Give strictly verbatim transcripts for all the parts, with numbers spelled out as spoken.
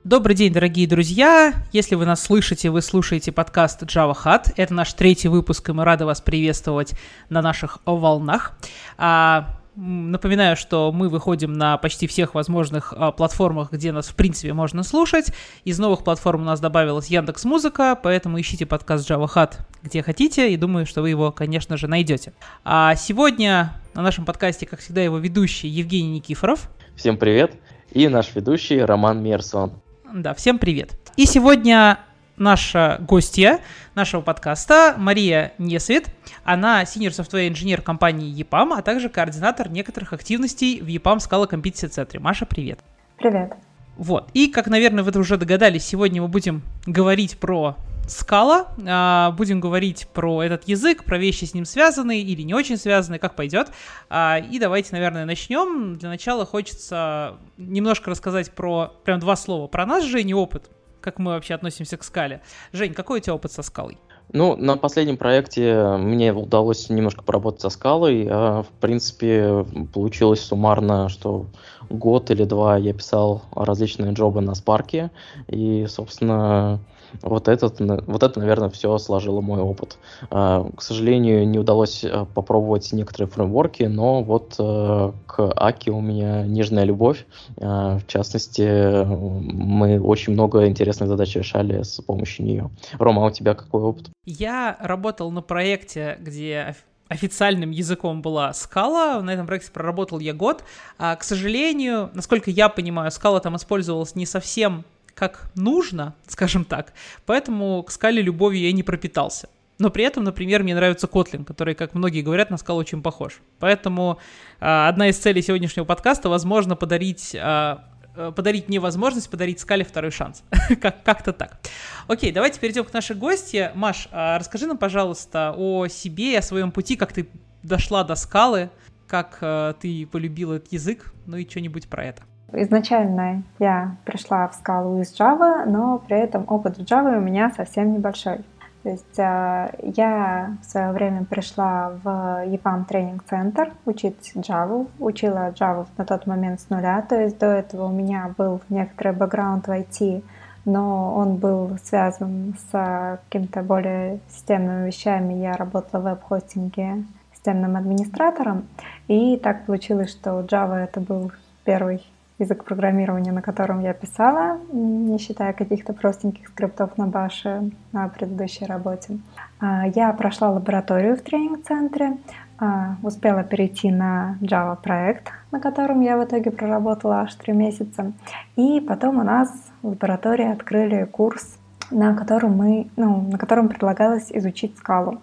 Добрый день, дорогие друзья! Если вы нас слышите, вы слушаете подкаст Java Hut. Это наш третий выпуск, и мы рады вас приветствовать на наших волнах. А, напоминаю, что мы выходим на почти всех возможных а, платформах, где нас, в принципе, можно слушать. Из новых платформ у нас добавилась Яндекс.Музыка, поэтому ищите подкаст Java Hut где хотите, и думаю, что вы его, конечно же, найдете. А сегодня на нашем подкасте, как всегда, его ведущий Евгений Никифоров. Всем привет! И наш ведущий Роман Мерсон. Да, всем привет. И сегодня наша гостья нашего подкаста Мария Несвит. Она senior software engineer компании ЕПАМ, а также координатор некоторых активностей в ЕПАМ Scala Competency Center. Маша, привет. Привет. Вот. И, как, наверное, вы уже догадались, сегодня мы будем говорить про Scala, а, будем говорить про этот язык, про вещи с ним связанные или не очень связанные, как пойдет. А, и давайте, наверное, начнем. Для начала хочется немножко рассказать про, прям два слова, про нас, Жень, и опыт, как мы вообще относимся к Scala. Жень, какой у тебя опыт со Scala? Ну, на последнем проекте мне удалось немножко поработать со Scala. А, в принципе, получилось суммарно, что год или два я писал различные джобы на Spark, и, собственно, Вот, этот, вот это, наверное, все сложило мой опыт. К сожалению, не удалось попробовать некоторые фреймворки, но вот к Аки у меня нежная любовь. В частности, мы очень много интересных задач решали с помощью нее. Рома, а у тебя какой опыт? Я работал на проекте, где официальным языком была Scala. На этом проекте проработал я год. А, к сожалению, насколько я понимаю, Scala там использовалась не совсем как нужно, скажем так, поэтому к Scala любовью я не пропитался. Но при этом, например, мне нравится Kotlin, который, как многие говорят, на Scala очень похож. Поэтому а, одна из целей сегодняшнего подкаста, возможно, подарить, а, подарить мне возможность подарить Scala второй шанс. как- как-то так. Окей, давайте перейдем к нашей гостье. Маш, а, расскажи нам, пожалуйста, о себе и о своем пути, как ты дошла до Scala, как а, ты полюбила этот язык, ну и что-нибудь про это. Изначально я пришла в Scala из Java, но при этом опыт в Java у меня совсем небольшой. То есть э, я в свое время пришла в ЕПАМ тренинг-центр учить Java, учила Java на тот момент с нуля, то есть до этого у меня был некоторый бэкграунд в ай ти, но он был связан с какими-то более системными вещами. Я работала в веб-хостинге системным администратором, и так получилось, что Java — это был первый язык программирования, на котором я писала, не считая каких-то простеньких скриптов на баше на предыдущей работе. Я прошла лабораторию в тренинг-центре, успела перейти на Java проект, на котором я в итоге проработала аж три месяца. И потом у нас в лаборатории открыли курс, на котором, мы, ну, на котором предлагалось изучить Scala.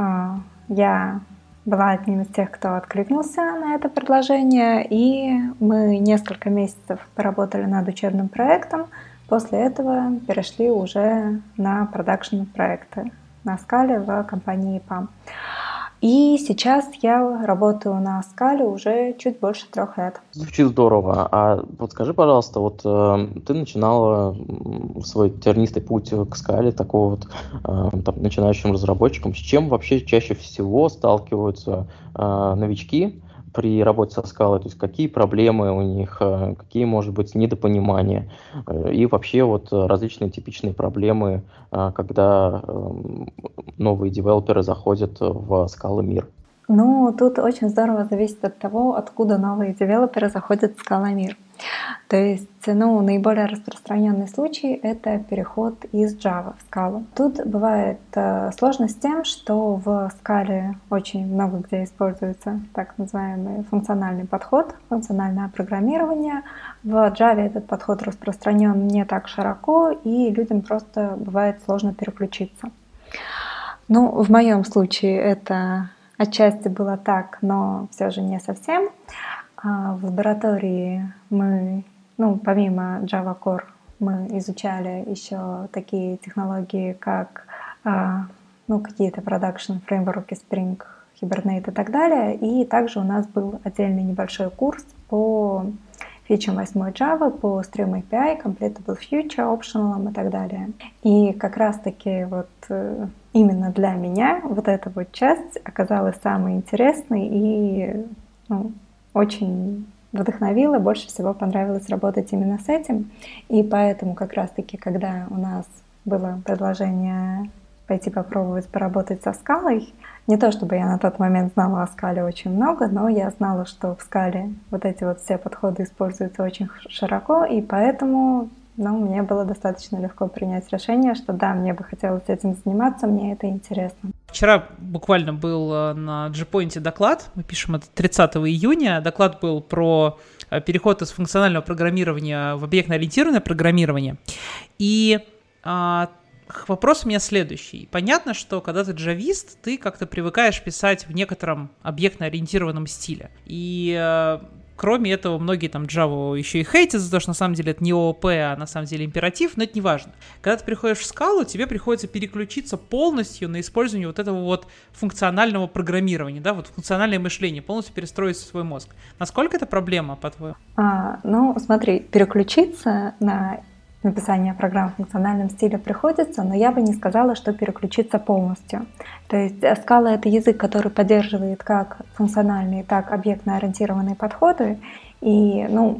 Я была одним из тех, кто откликнулся на это предложение, и мы несколько месяцев поработали над учебным проектом. После этого перешли уже на продакшн-проекты на Scala в компании ЕПАМ. И сейчас я работаю на Scala уже чуть больше трех лет. Звучит здорово. А вот скажи, пожалуйста, вот э, ты начинала свой тернистый путь к Scala, такого вот э, там, начинающим разработчиком. С чем вообще чаще всего сталкиваются э, новички при работе со Scala? То есть какие проблемы у них, э, какие, может быть, недопонимания э, и вообще вот различные типичные проблемы, э, когда э, новые девелоперы заходят в Scala мир? Ну, тут очень здорово зависит от того, откуда новые девелоперы заходят в Scala мир. То есть, ну, наиболее распространенный случай — это переход из Java в Scala. Тут бывает э, сложность с тем, что в Scala очень много где используется так называемый функциональный подход, функциональное программирование. В Java этот подход распространен не так широко, и людям просто бывает сложно переключиться. Ну, в моем случае это отчасти было так, но все же не совсем. В лаборатории мы, ну, помимо Java Core, мы изучали еще такие технологии, как ну, какие-то продакшн фреймворки, Spring, Hibernate и так далее. И также у нас был отдельный небольшой курс по фичам восьмой Java, по Stream эй пи ай, Completable Future, Optional и так далее. И как раз-таки вот именно для меня вот эта вот часть оказалась самой интересной и ну, очень вдохновило, больше всего понравилось работать именно с этим. И поэтому как раз-таки, когда у нас было предложение пойти попробовать поработать со скалой, не то чтобы я на тот момент знала о скале очень много, но я знала, что в скале вот эти вот все подходы используются очень широко, и поэтому ну, мне было достаточно легко принять решение, что да, мне бы хотелось этим заниматься, мне это интересно. Вчера буквально был на JPoint доклад, мы пишем это тридцатого июня, доклад был про переход из функционального программирования в объектно-ориентированное программирование, и а, вопрос у меня следующий. Понятно, что когда ты джавист, ты как-то привыкаешь писать в некотором объектно-ориентированном стиле, и кроме этого, многие там Java еще и хейтят за то, что на самом деле это не ООП, а на самом деле императив, но это не важно. Когда ты приходишь в скалу, тебе приходится переключиться полностью на использование вот этого вот функционального программирования, да, вот функциональное мышление, полностью перестроить свой мозг. Насколько это проблема, по-твоему? А, ну, смотри, переключиться на написание программ в функциональном стиле приходится, но я бы не сказала, что переключиться полностью. То есть Scala — это язык, который поддерживает как функциональные, так и объектно-ориентированные подходы. И ну,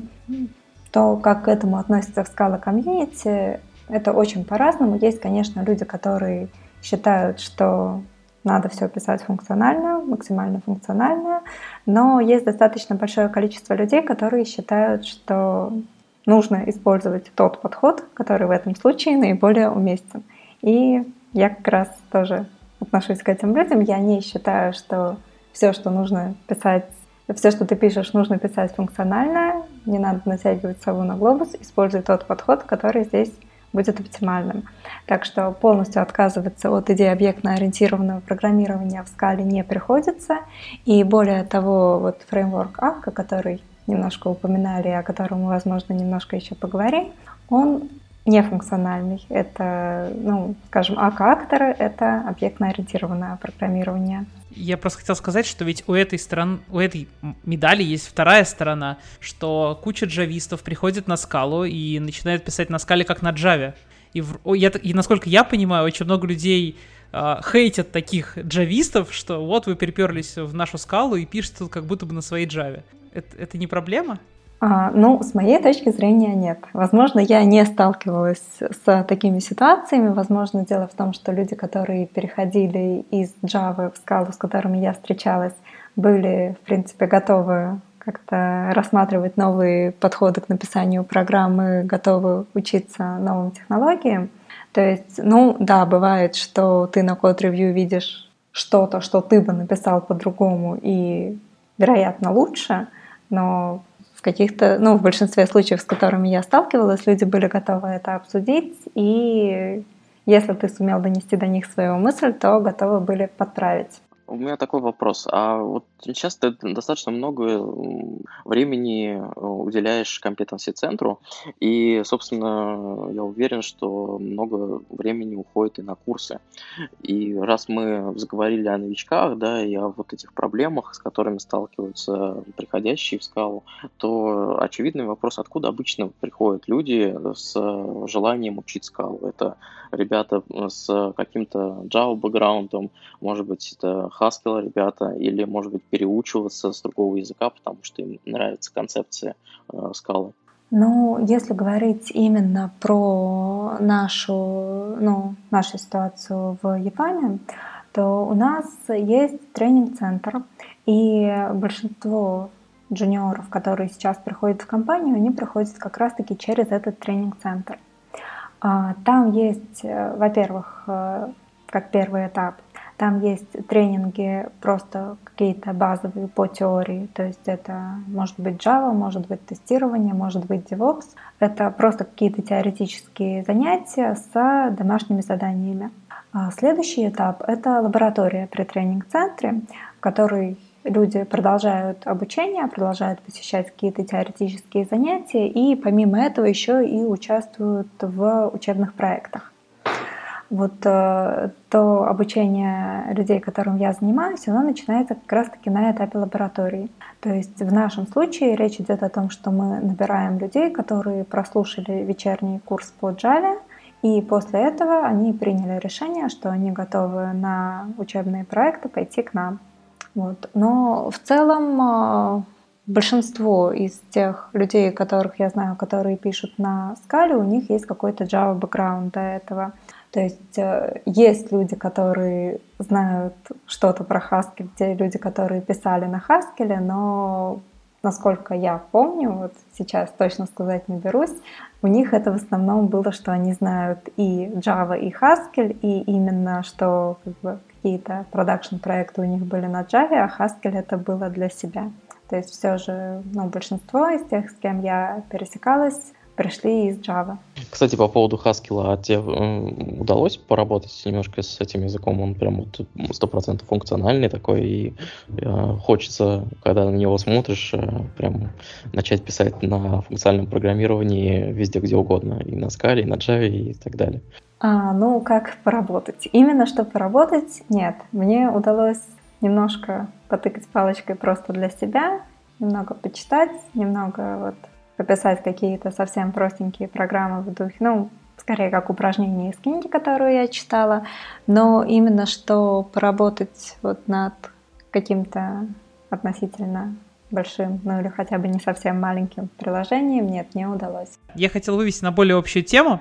то, как к этому относится в Scala комьюнити, это очень по-разному. Есть, конечно, люди, которые считают, что надо все писать функционально, максимально функционально, но есть достаточно большое количество людей, которые считают, что нужно использовать тот подход, который в этом случае наиболее уместен. И я как раз тоже отношусь к этим людям. Я не считаю, что все, что нужно писать, все, что ты пишешь, нужно писать функционально. Не надо натягивать сову на глобус. Используй тот подход, который здесь будет оптимальным. Так что полностью отказываться от идеи объектно-ориентированного программирования в Scala не приходится. И более того, вот фреймворк Akka, который немножко упоминали, о котором мы, возможно, немножко еще поговорим, он не функциональный. Это, ну, скажем, Akka-акторы — это объектно-ориентированное программирование. Я просто хотел сказать, что ведь у этой стороны, у этой медали есть вторая сторона, что куча джавистов приходит на скалу и начинает писать на скале как на джаве. И, в, я, и насколько я понимаю, очень много людей э, хейтят таких джавистов, что вот вы приперлись в нашу скалу и пишете тут как будто бы на своей джаве. Это, это не проблема? А, ну, с моей точки зрения, нет. Возможно, я не сталкивалась с такими ситуациями. Возможно, дело в том, что люди, которые переходили из Java в Scala, с которыми я встречалась, были, в принципе, готовы как-то рассматривать новые подходы к написанию программы, готовы учиться новым технологиям. То есть, ну да, бывает, что ты на код-ревью видишь что-то, что ты бы написал по-другому и, вероятно, лучше, но в каких-то, ну, в большинстве случаев, с которыми я сталкивалась, люди были готовы это обсудить, и если ты сумел донести до них свою мысль, то готовы были подправить. У меня такой вопрос. А вот сейчас ты достаточно много времени уделяешь компетенси-центру, и, собственно, я уверен, что много времени уходит и на курсы. И раз мы заговорили о новичках, да, и о вот этих проблемах, с которыми сталкиваются приходящие в Scala, то очевидный вопрос, откуда обычно приходят люди с желанием учить Scala. Это ребята с каким-то Java-бэкграундом, может быть, это Haskell ребята, или, может быть, переучиваться с другого языка, потому что им нравится концепция э, Scala. Ну, если говорить именно про нашу, ну, нашу ситуацию в ЕПАМе, то у нас есть тренинг-центр, и большинство джуниоров, которые сейчас приходят в компанию, они приходят как раз-таки через этот тренинг-центр. Там есть, во-первых, как первый этап, там есть тренинги просто какие-то базовые по теории, то есть это может быть Java, может быть тестирование, может быть DevOps. Это просто какие-то теоретические занятия с домашними заданиями. А следующий этап — это лаборатория при тренинг-центре, в которой люди продолжают обучение, продолжают посещать какие-то теоретические занятия и помимо этого еще и участвуют в учебных проектах. Вот э, то обучение людей, которым я занимаюсь, оно начинается как раз-таки на этапе лаборатории. То есть в нашем случае речь идет о том, что мы набираем людей, которые прослушали вечерний курс по Java, и после этого они приняли решение, что они готовы на учебные проекты пойти к нам. Вот. Но в целом большинство из тех людей, которых я знаю, которые пишут на скале, у них есть какой-то Java бэкграунд до этого. То есть э, есть люди, которые знают что-то про Haskell, те люди, которые писали на Haskell, но насколько я помню, вот сейчас точно сказать не берусь, у них это в основном было, что они знают и Java, и Haskell, и именно что как бы, какие-то продакшн-проекты у них были на Java, а Haskell это было для себя. То есть все же ну, большинство из тех, с кем я пересекалась, пришли из Java. Кстати, по поводу Haskell, а тебе э, удалось поработать немножко с этим языком? Он прям вот сто процентов функциональный такой, и э, хочется, когда на него смотришь, э, прям начать писать на функциональном программировании везде, где угодно, и на Scala, и на Java, и так далее. А, ну, как поработать? Именно что поработать? Нет. Мне удалось немножко потыкать палочкой просто для себя, немного почитать, немного вот пописать какие-то совсем простенькие программы в духе, ну, скорее как упражнение из книги, которую я читала, но именно что поработать вот над каким-то относительно большим, ну или хотя бы не совсем маленьким приложением, нет, не удалось. Я хотел вывести на более общую тему.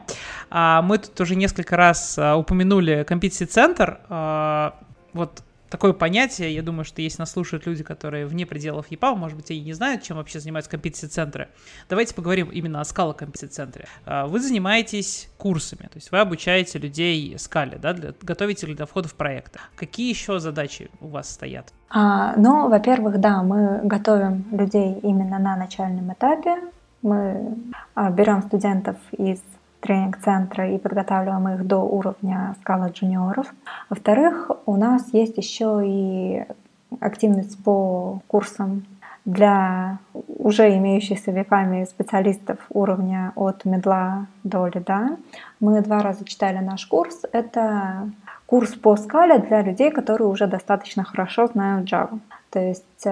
Мы тут уже несколько раз упомянули Competency Center. Вот такое понятие, я думаю, что если нас слушают люди, которые вне пределов ЕПАМ, может быть, они не знают, чем вообще занимаются компетенси-центры. Давайте поговорим именно о Scala компетенси-центре. Вы занимаетесь курсами, то есть вы обучаете людей Scala, да, для, готовите для входа в проекты. Какие еще задачи у вас стоят? А, ну, во-первых, да, мы готовим людей именно на начальном этапе. Мы а, берем студентов из тренинг-центра и подготавливаем их до уровня Scala джуниоров. Во-вторых, у нас есть еще и активность по курсам для уже имеющихся в ЕПАМе специалистов уровня от медла до лида. Мы два раза читали наш курс. Это курс по Scala для людей, которые уже достаточно хорошо знают Java. То есть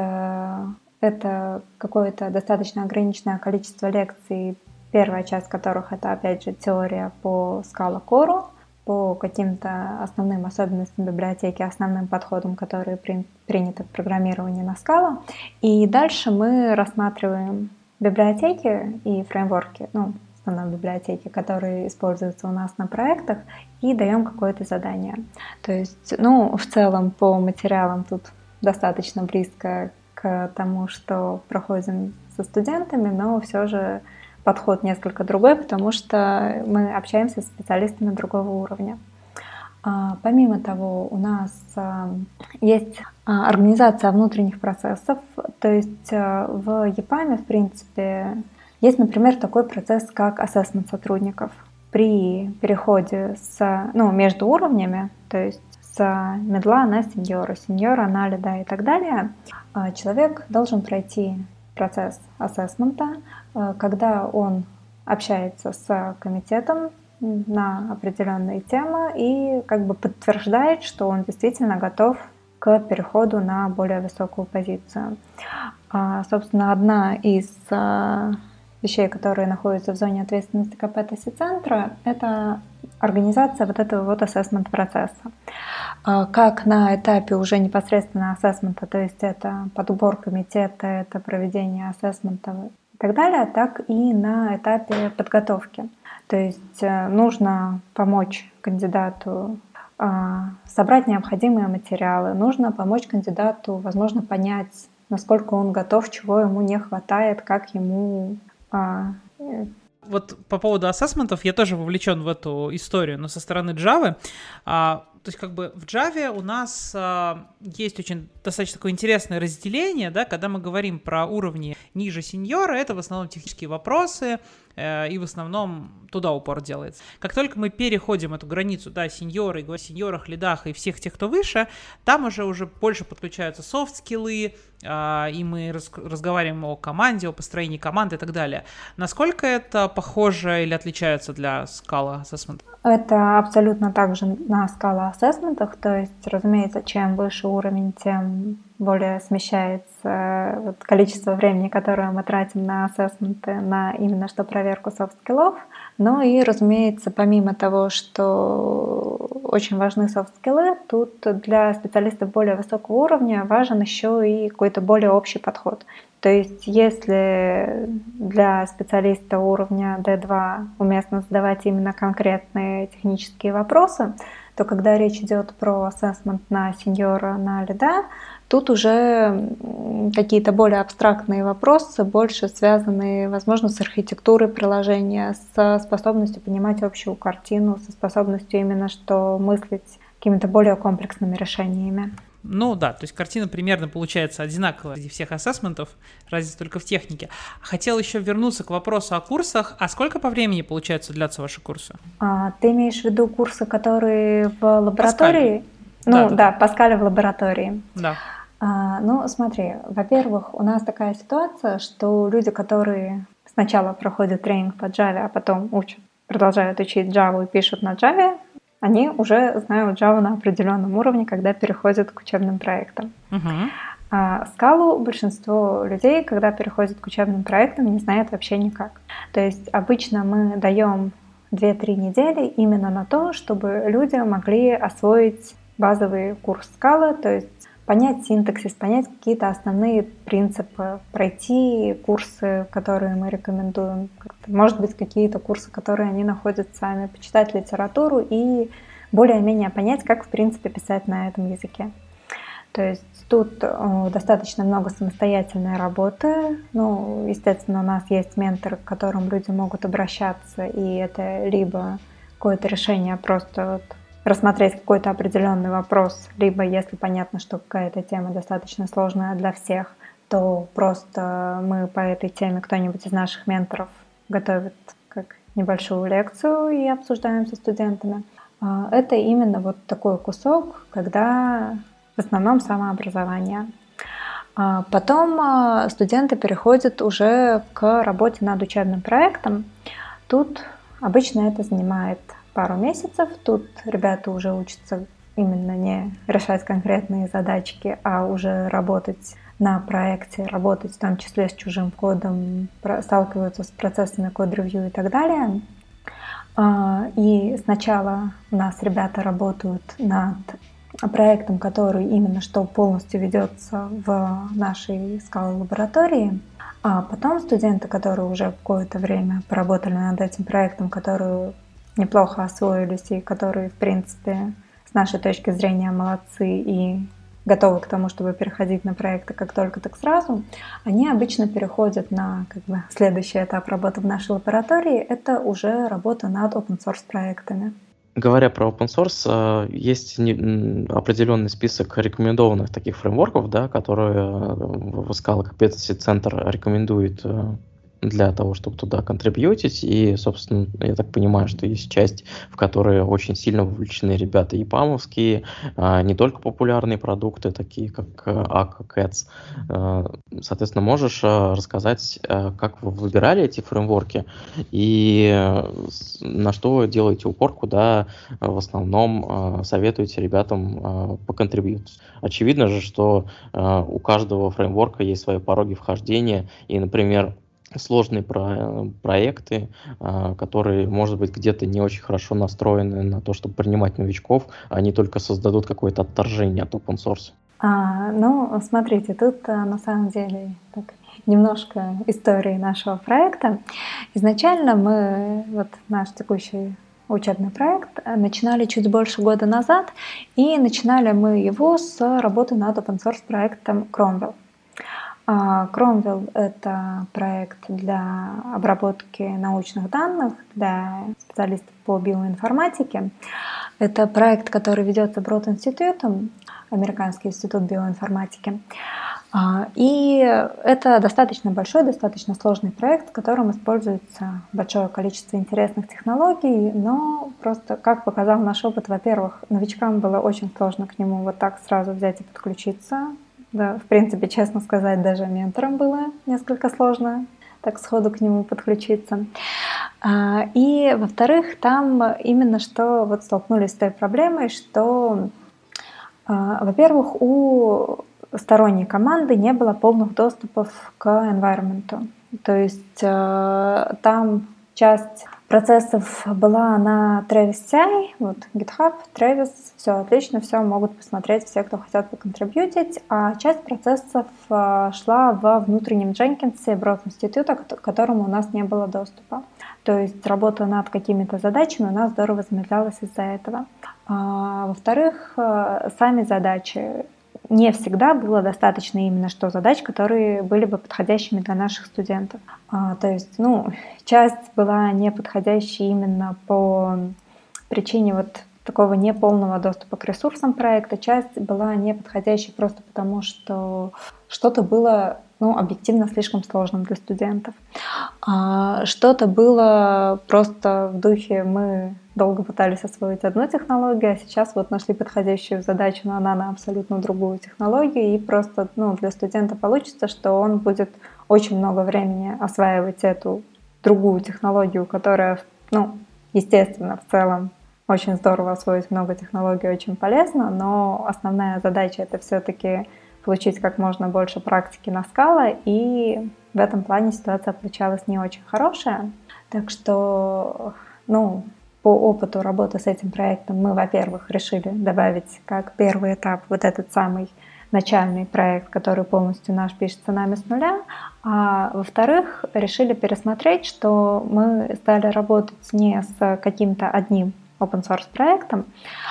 это какое-то достаточно ограниченное количество лекций, первая часть которых это, опять же, теория по Scala Core, по каким-то основным особенностям библиотеки, основным подходам, которые при, приняты в программировании на Scala. И дальше мы рассматриваем библиотеки и фреймворки, ну, в основном библиотеки, которые используются у нас на проектах, и даем какое-то задание. То есть, ну, в целом по материалам тут достаточно близко к тому, что проходим со студентами, но все же подход несколько другой, потому что мы общаемся с специалистами другого уровня. Помимо того, у нас есть организация внутренних процессов, то есть в ЕПАМе, в принципе, есть, например, такой процесс, как ассессмент сотрудников. При переходе с, ну, между уровнями, то есть с медла на сеньора, сеньора на лида и так далее, человек должен пройти процесс ассессмента, когда он общается с комитетом на определенные темы и как бы подтверждает, что он действительно готов к переходу на более высокую позицию. Собственно, одна из вещей, которые находятся в зоне ответственности компетенси-центра, это организация вот этого вот ассессмент-процесса. Как на этапе уже непосредственно ассессмента, то есть это подбор комитета, это проведение ассессмента и так далее, так и на этапе подготовки. То есть нужно помочь кандидату собрать необходимые материалы, нужно помочь кандидату, возможно, понять, насколько он готов, чего ему не хватает, как ему... Вот по поводу ассессментов я тоже вовлечен в эту историю, но со стороны Java. А, то есть как бы в Java у нас а, есть очень достаточно такое интересное разделение, да, когда мы говорим про уровни ниже сеньора, это в основном технические вопросы, э, и в основном туда упор делается. Как только мы переходим эту границу, да, сеньоры, и говорим о сеньорах, лидах и всех тех, кто выше, там уже уже больше подключаются софт-скиллы, э, и мы раз, разговариваем о команде, о построении команды и так далее. Насколько это похоже или отличается для Scala Assessment? Это абсолютно так же на Scala ассессментах, то есть, разумеется, чем выше уровень, тем более смещается вот количество времени, которое мы тратим на ассессменты, на именно что проверку софт-скиллов. Но и, разумеется, помимо того, что очень важны софт-скиллы. Тут для специалистов более высокого уровня важен еще и какой-то более общий подход. То есть если для специалиста уровня ди два уместно задавать именно конкретные технические вопросы, то когда речь идет про ассессмент на сеньора, на лида, тут уже какие-то более абстрактные вопросы, больше связанные, возможно, с архитектурой приложения, со способностью понимать общую картину, со способностью именно что мыслить какими-то более комплексными решениями. Ну да, то есть картина примерно получается одинаковая среди всех ассессментов, разница только в технике. Хотел еще вернуться к вопросу о курсах. А сколько по времени, получается, длятся ваши курсы? А, ты имеешь в виду курсы, которые в лаборатории? Паскаль. Ну да, да, да, Паскаль в лаборатории. Да. А, ну смотри, во-первых, у нас такая ситуация, что люди, которые сначала проходят тренинг по Java, а потом учат, продолжают учить Java и пишут на Java, они уже знают Java на определенном уровне, когда переходят к учебным проектам. Uh-huh. А Scala большинство людей, когда переходят к учебным проектам, не знают вообще никак. То есть обычно мы даем две-три недели именно на то, чтобы люди могли освоить базовый курс Scala, то есть понять синтаксис, понять какие-то основные принципы, пройти курсы, которые мы рекомендуем, может быть, какие-то курсы, которые они находят сами, почитать литературу и более-менее понять, как, в принципе, писать на этом языке. То есть тут достаточно много самостоятельной работы. Ну, естественно, у нас есть менторы, к которым люди могут обращаться, и это либо какое-то решение просто вот рассмотреть какой-то определенный вопрос, либо если понятно, что какая-то тема достаточно сложная для всех, то просто мы по этой теме, кто-нибудь из наших менторов готовит как небольшую лекцию и обсуждаем со студентами. Это именно вот такой кусок, когда в основном самообразование. Потом студенты переходят уже к работе над учебным проектом. Тут обычно это занимает пару месяцев. Тут ребята уже учатся именно не решать конкретные задачки, а уже работать на проекте, работать в том числе с чужим кодом, сталкиваются с процессами код-ревью и так далее. И сначала у нас ребята работают над проектом, который именно что полностью ведется в нашей Scala лаборатории, а потом студенты, которые уже какое-то время поработали над этим проектом, которые неплохо освоились и которые, в принципе, с нашей точки зрения молодцы и готовы к тому, чтобы переходить на проекты как только, так сразу, они обычно переходят на как бы, следующий этап работы в нашей лаборатории. Это уже работа над open-source проектами. Говоря про open source, есть определенный список рекомендованных таких фреймворков, да, которые Scala Competency Center рекомендует для того, чтобы туда контрибьютить. И, собственно, я так понимаю, что есть часть, в которой очень сильно вовлечены ребята ипамовские, не только популярные продукты, такие как Akka, Cats. Соответственно, можешь рассказать, как вы выбирали эти фреймворки и на что делаете упор, куда в основном советуете ребятам поконтрибьютить. Очевидно же, что у каждого фреймворка есть свои пороги вхождения, и, например, сложные про- проекты, а, которые, может быть, где-то не очень хорошо настроены на то, чтобы принимать новичков, они только создадут какое-то отторжение от open source. А, ну, смотрите, тут на самом деле так, немножко истории нашего проекта. Изначально мы, вот наш текущий учебный проект, начинали чуть больше года назад, и начинали мы его с работы над open source проектом Cromwell. Cromwell — это проект для обработки научных данных для специалистов по биоинформатике. Это проект, который ведется Брод-институтом, Американский институт биоинформатики. И это достаточно большой, достаточно сложный проект, в котором используется большое количество интересных технологий, но просто, как показал наш опыт, во-первых, новичкам было очень сложно к нему вот так сразу взять и подключиться. Да, в принципе, честно сказать, даже менторам было несколько сложно так сходу к нему подключиться. И, во-вторых, там именно что вот столкнулись с той проблемой, что, во-первых, у сторонней команды не было полных доступов к environment. То есть там часть процессов была на Travis си ай, вот GitHub, Travis, все отлично, все могут посмотреть все, кто хотят поконтрибьютить, а часть процессов шла во внутреннем Jenkins Broad института, к которому у нас не было доступа. То есть работа над какими-то задачами у нас здорово замедлялась из-за этого. А, во-вторых, сами задачи. Не всегда было достаточно именно что задач, которые были бы подходящими для наших студентов. А, то есть, ну, часть была не подходящей именно по причине вот такого неполного доступа к ресурсам проекта, часть была не подходящей просто потому, что что-то было, ну, объективно слишком сложным для студентов. А что-то было просто в духе мы долго пытались освоить одну технологию, а сейчас вот нашли подходящую задачу, но она на абсолютно другую технологию, и просто, ну, для студента получится, что он будет очень много времени осваивать эту другую технологию, которая, ну, естественно, в целом очень здорово освоить много технологий, очень полезно, но основная задача — это все-таки получить как можно больше практики на Scala, и в этом плане ситуация получалась не очень хорошая. Так что, ну, по опыту работы с этим проектом мы, во-первых, решили добавить как первый этап вот этот самый начальный проект, который полностью наш пишется нами с нуля, а во-вторых, решили пересмотреть, что мы стали работать не с каким-то одним open source проектом,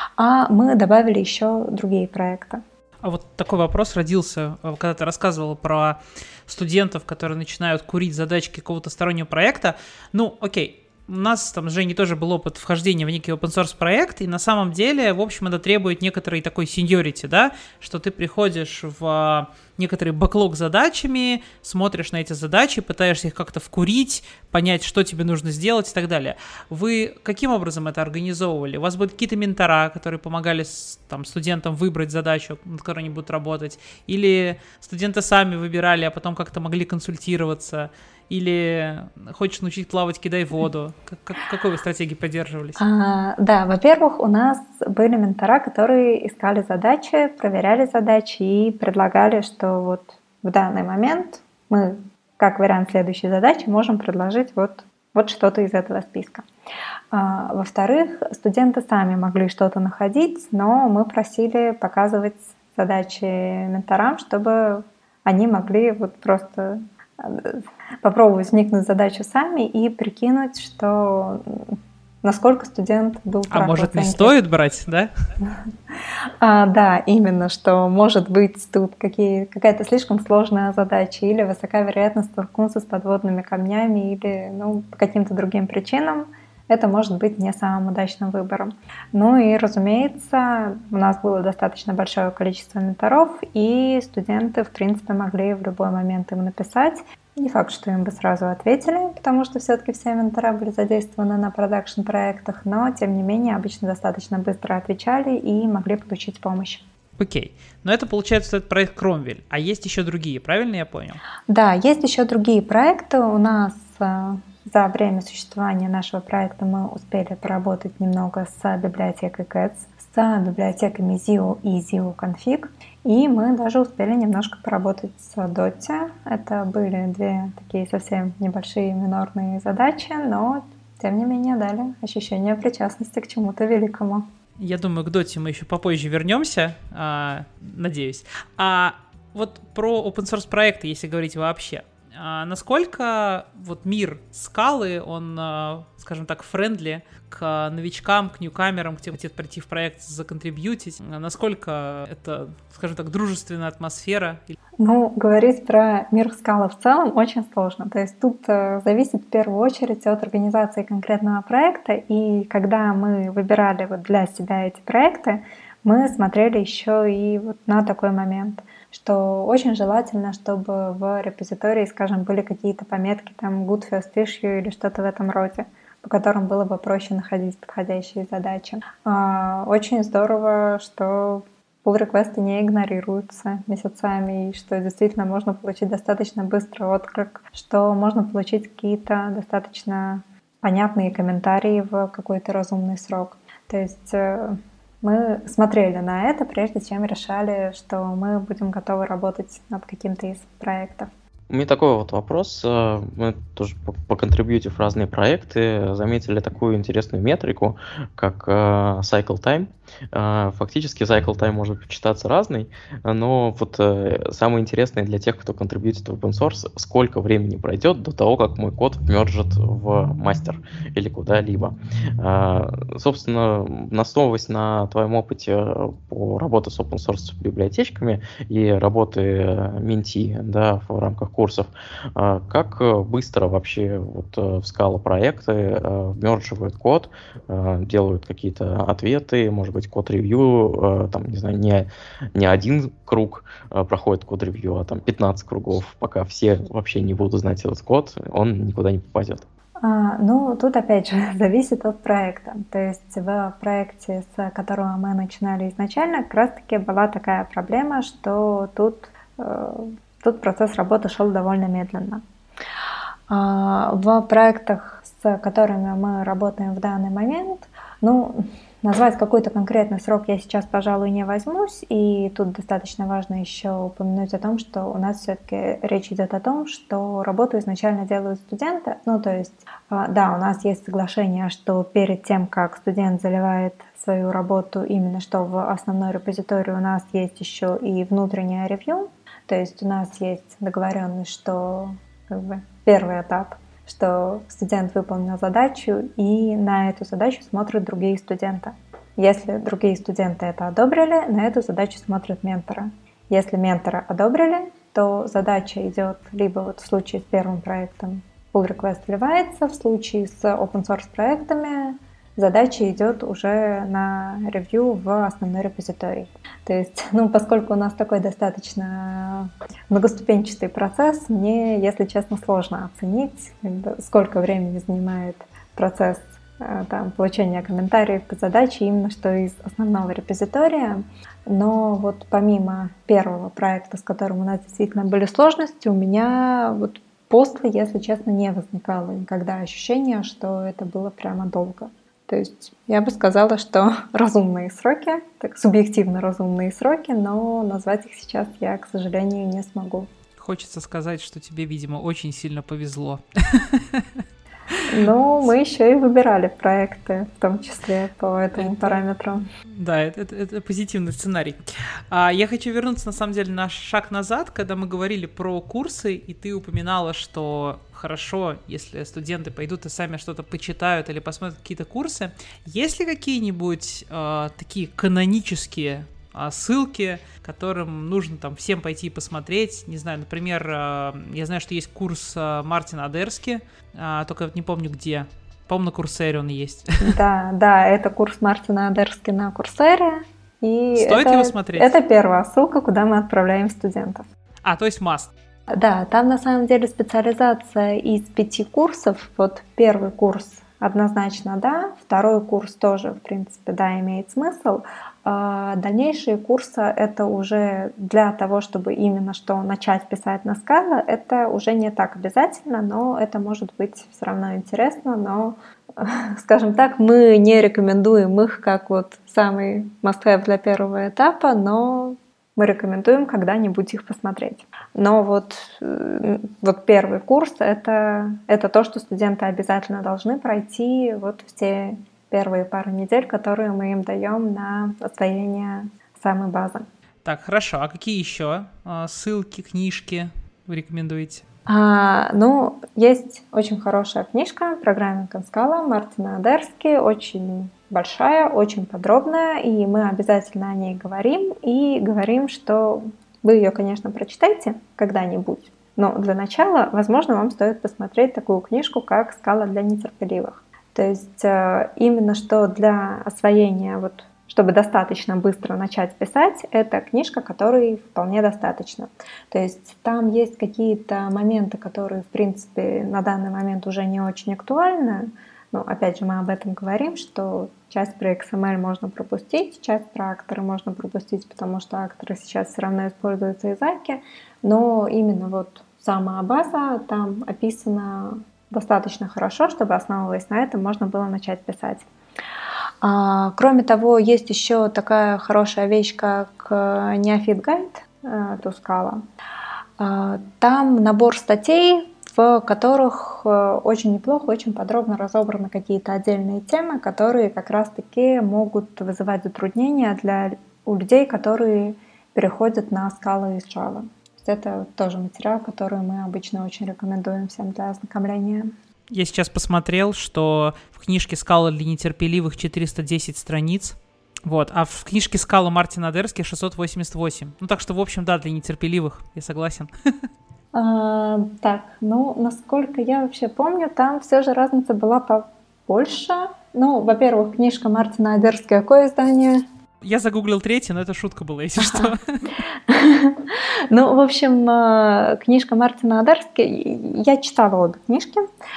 а мы добавили еще другие проекты. А вот такой вопрос родился, когда ты рассказывала про студентов, которые начинают курить задачки какого-то стороннего проекта. Ну, окей, у нас там с Женей тоже был опыт вхождения в некий open-source проект, и на самом деле, в общем, это требует некоторой такой seniority, да, что ты приходишь в некоторый бэклог задачами, смотришь на эти задачи, пытаешься их как-то вкурить, понять, что тебе нужно сделать и так далее. Вы каким образом это организовывали? У вас были какие-то ментора, которые помогали там, студентам выбрать задачу, над которой они будут работать? Или студенты сами выбирали, а потом как-то могли консультироваться? Или хочешь научить плавать, кидай в воду? Как, какой вы стратегии поддерживались? А, да, во-первых, у нас были ментора, которые искали задачи, проверяли задачи и предлагали, что вот в данный момент мы, как вариант следующей задачи, можем предложить вот, вот что-то из этого списка. А, во-вторых, студенты сами могли что-то находить, но мы просили показывать задачи менторам, чтобы они могли вот просто попробовать вникнуть в задачу сами и прикинуть, что насколько студент был прав. А может, не стоит брать, да? а, да, именно, что может быть тут какие, какая-то слишком сложная задача или высока вероятность столкнуться с подводными камнями или ну, по каким-то другим причинам. Это может быть не самым удачным выбором. Ну и, разумеется, у нас было достаточно большое количество менторов, и студенты, в принципе, могли в любой момент им написать. Не факт, что им бы сразу ответили, потому что все-таки все ментора были задействованы на продакшн-проектах, но, тем не менее, обычно достаточно быстро отвечали и могли получить помощь. Окей. Но это, получается, этот проект Кромвель. А есть еще другие, правильно я понял? Да, есть еще другие проекты. У нас за время существования нашего проекта мы успели поработать немного с библиотекой Cats, с библиотеками zio и zio-config, и мы даже успели немножко поработать с Dotty. Это были две такие совсем небольшие минорные задачи, но, тем не менее, дали ощущение причастности к чему-то великому. Я думаю, к Dotty мы еще попозже вернемся, а, надеюсь. А вот про open source проекты, если говорить вообще, а насколько вот мир скалы, он, скажем так, френдли к новичкам, к ньюкамерам, к тем, кто хотят прийти в проект, законтрибьютить? Насколько это, скажем так, дружественная атмосфера? Ну, говорить про мир скалы в целом очень сложно. То есть тут зависит в первую очередь от организации конкретного проекта. И когда мы выбирали вот для себя эти проекты, мы смотрели еще и вот на такой момент, что очень желательно, чтобы в репозитории, скажем, были какие-то пометки, там, good first issue или что-то в этом роде, по которым было бы проще находить подходящие задачи. Очень здорово, что pull-реквесты не игнорируются месяцами, и что действительно можно получить достаточно быстрый отклик, что можно получить какие-то достаточно понятные комментарии в какой-то разумный срок. То есть мы смотрели на это, прежде чем решали, что мы будем готовы работать над каким-то из проектов. У меня такой вот вопрос. э, Мы тоже по- поконтрибьютив разные проекты, заметили такую интересную метрику, как э, cycle time. Э, Фактически cycle time может почитаться разный, но вот э, самое интересное для тех, кто контрибьютит в open source, сколько времени пройдет до того, как мой код вмержит в мастер или куда-либо. Э, Собственно, основываясь на твоем опыте по работе с open source библиотечками и работы э, менти, да, в рамках курсов, а, как э, быстро вообще вот э, в Scala проекты э, мерживают код, э, делают какие-то ответы, может быть, код-ревью, э, там, не знаю, не, не один круг э, проходит код-ревью, а там пятнадцать кругов, пока все вообще не будут знать этот код, он никуда не попадет. А, ну, тут опять же зависит от проекта. То есть в проекте, с которого мы начинали изначально, как раз-таки была такая проблема, что тут, э, тут процесс работы шел довольно медленно. А в проектах, с которыми мы работаем в данный момент, ну, назвать какой-то конкретный срок я сейчас, пожалуй, не возьмусь, и тут достаточно важно еще упомянуть о том, что у нас все-таки речь идет о том, что работу изначально делают студенты, ну, то есть, да, у нас есть соглашение, что перед тем, как студент заливает свою работу, именно что в основной репозитории у нас есть еще и внутреннее ревью, то есть у нас есть договоренность, что как бы первый этап, что студент выполнил задачу, и на эту задачу смотрят другие студенты. Если другие студенты это одобрили, на эту задачу смотрят менторы. Если менторы одобрили, то задача идет либо вот в случае с первым проектом pull request вливается, в случае с open source проектами задача идет уже на ревью в основной репозиторий. То есть, ну, поскольку у нас такой достаточно многоступенчатый процесс, мне, если честно, сложно оценить, сколько времени занимает процесс там, получения комментариев по задаче именно что из основного репозитория. Но вот помимо первого проекта, с которым у нас действительно были сложности, у меня вот после, если честно, не возникало никогда ощущения, что это было прямо долго. То есть я бы сказала, что разумные сроки, так субъективно разумные сроки, но назвать их сейчас я, к сожалению, не смогу. Хочется сказать, что тебе, видимо, очень сильно повезло. Ну, мы еще и выбирали проекты, в том числе по этому это, параметру. Да, это, это, это позитивный сценарий. А, я хочу вернуться, на самом деле, на шаг назад, когда мы говорили про курсы, и ты упоминала, что хорошо, если студенты пойдут и сами что-то почитают или посмотрят какие-то курсы. Есть ли какие-нибудь э, такие канонические ссылки, которым нужно там всем пойти и посмотреть? Не знаю, например, я знаю, что есть курс Мартина Адерски, только не помню где. По-моему, на Курсере он есть. Да, да, это курс Мартина Адерски на Курсере. И стоит это, его смотреть? Это первая ссылка, куда мы отправляем студентов. А, то есть must. Да, там на самом деле специализация из пяти курсов. Вот первый курс однозначно да, второй курс тоже, в принципе, да, имеет смысл. А дальнейшие курсы — это уже для того, чтобы именно что начать писать на Scala, это уже не так обязательно, но это может быть все равно интересно, но, скажем так, мы не рекомендуем их как вот самый must-have для первого этапа, но мы рекомендуем когда-нибудь их посмотреть. Но вот, вот первый курс — это, это то, что студенты обязательно должны пройти вот в те первые пару недель, которые мы им даем на освоение самой базы. Так, хорошо. А какие еще ссылки, книжки вы рекомендуете? А, ну, есть очень хорошая книжка «Programming in Scala» Мартина Адерски, очень большая, очень подробная, и мы обязательно о ней говорим, и говорим, что вы ее, конечно, прочитайте когда-нибудь, но для начала, возможно, вам стоит посмотреть такую книжку, как «Scala для нетерпеливых». То есть именно что для освоения, вот, чтобы достаточно быстро начать писать, это книжка, которой вполне достаточно. То есть там есть какие-то моменты, которые, в принципе, на данный момент уже не очень актуальны. Но опять же, мы об этом говорим, что часть про икс эм эль можно пропустить, часть про акторы можно пропустить, потому что акторы сейчас все равно используются из Аки. Но именно вот сама база там описана достаточно хорошо, чтобы, основываясь на этом, можно было начать писать. А, кроме того, есть еще такая хорошая вещь, как Neofit Guide to Scala. Там набор статей, в которых очень неплохо, очень подробно разобраны какие-то отдельные темы, которые как раз-таки могут вызывать затруднения для у людей, которые переходят на Scala из Java. Это тоже материал, который мы обычно очень рекомендуем всем для ознакомления. Я сейчас посмотрел, что в книжке Scala для нетерпеливых четыреста десять страниц, вот, а в книжке Scala Мартина Адерски шестьсот восемьдесят восемь. Ну так что, в общем, да, для нетерпеливых, я согласен. А, так, ну, насколько я вообще помню, там все же разница была побольше. Ну, во-первых, книжка Мартина Адерски, какое издание? Я загуглил третье, но это шутка была, если что. Ну, в общем, книжка Мартина Адерски, я читала обе книжки.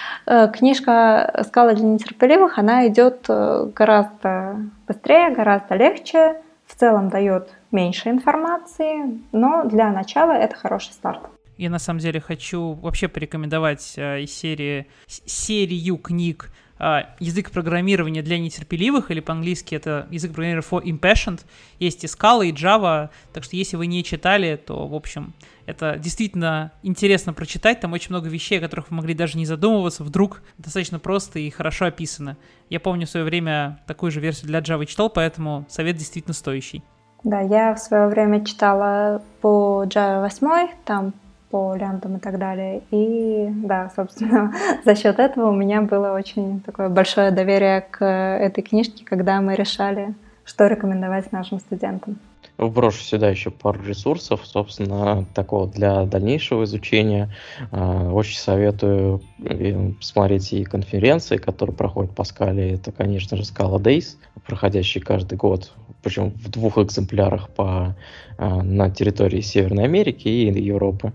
Книжка «Scala для нетерпеливых», она идет гораздо быстрее, гораздо легче, в целом дает меньше информации, но для начала это хороший старт. Я на самом деле хочу вообще порекомендовать э, из серии, серию книг э, «Язык программирования для нетерпеливых», или по-английски это «Язык программирования for impatient». Есть и Scala, и Java, так что если вы не читали, то, в общем, это действительно интересно прочитать. Там очень много вещей, о которых вы могли даже не задумываться, вдруг достаточно просто и хорошо описано. Я помню в свое время такую же версию для Java читал, поэтому совет действительно стоящий. Да, я в свое время читала по Java восемь, там по лямбдам и так далее. И да, собственно, за счет этого у меня было очень такое большое доверие к этой книжке, когда мы решали, что рекомендовать нашим студентам. Вброшу сюда еще пару ресурсов, собственно, такого для дальнейшего изучения. Очень советую посмотреть и конференции, которые проходят по Scala. Это, конечно же, Scala Days, проходящие каждый год, причем в двух экземплярах по, на территории Северной Америки и Европы.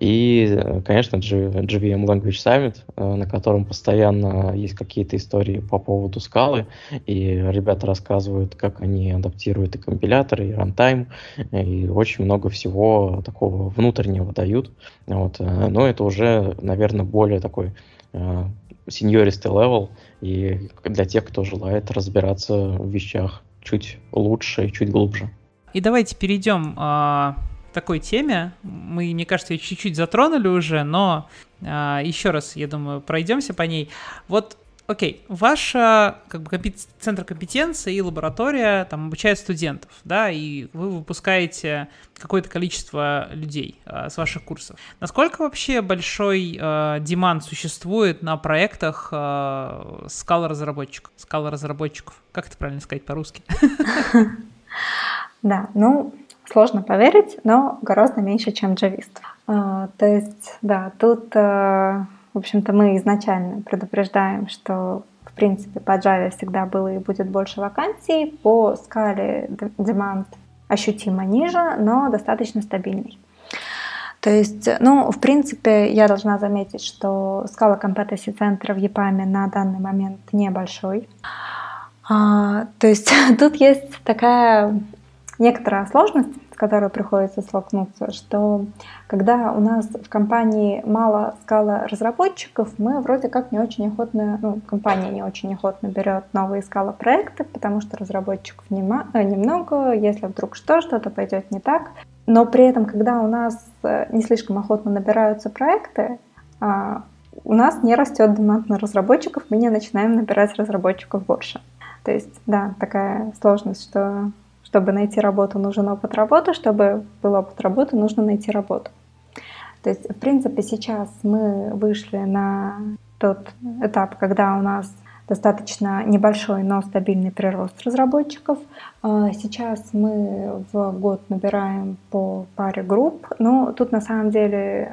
И, конечно, джей ви эм Language Summit, на котором постоянно есть какие-то истории по поводу Scala, и ребята рассказывают, как они адаптируют и компиляторы, и рантайм, и очень много всего такого внутреннего дают. Вот. Но это уже, наверное, более такой сеньористый левел, и для тех, кто желает разбираться в вещах чуть лучше и чуть глубже. И давайте перейдем а, к такой теме. Мы, мне кажется, ее чуть-чуть затронули уже, но а, еще раз, я думаю, пройдемся по ней. Вот, окей, ваш как бы, компет... центр компетенции и лаборатория там обучает студентов, да, и вы выпускаете какое-то количество людей а, с ваших курсов. Насколько вообще большой а, деманд существует на проектах а, Scala-разработчиков? Scala-разработчиков. Как это правильно сказать по-русски? Да, ну, сложно поверить, но гораздо меньше, чем джавистов. А, то есть, да, тут, а, в общем-то, мы изначально предупреждаем, что, в принципе, по Java всегда было и будет больше вакансий, по Scala demand ощутимо ниже, но достаточно стабильный. То есть, ну, в принципе, я должна заметить, что Scala Competency Center в ЕПАМе на данный момент небольшой. А, то есть тут есть такая некоторая сложность, с которой приходится столкнуться, что когда у нас в компании мало Scala разработчиков, мы вроде как не очень охотно, ну, компания не очень охотно берет новые Scala проекты, потому что разработчиков немного, если вдруг что, что-то пойдет не так. Но при этом, когда у нас не слишком охотно набираются проекты, у нас не растет деманд на разработчиков, мы не начинаем набирать разработчиков больше. То есть, да, такая сложность, что чтобы найти работу, нужен опыт работы, чтобы был опыт работы, нужно найти работу. То есть, в принципе, сейчас мы вышли на тот этап, когда у нас достаточно небольшой, но стабильный прирост разработчиков. Сейчас мы в год набираем по паре групп, но тут на самом деле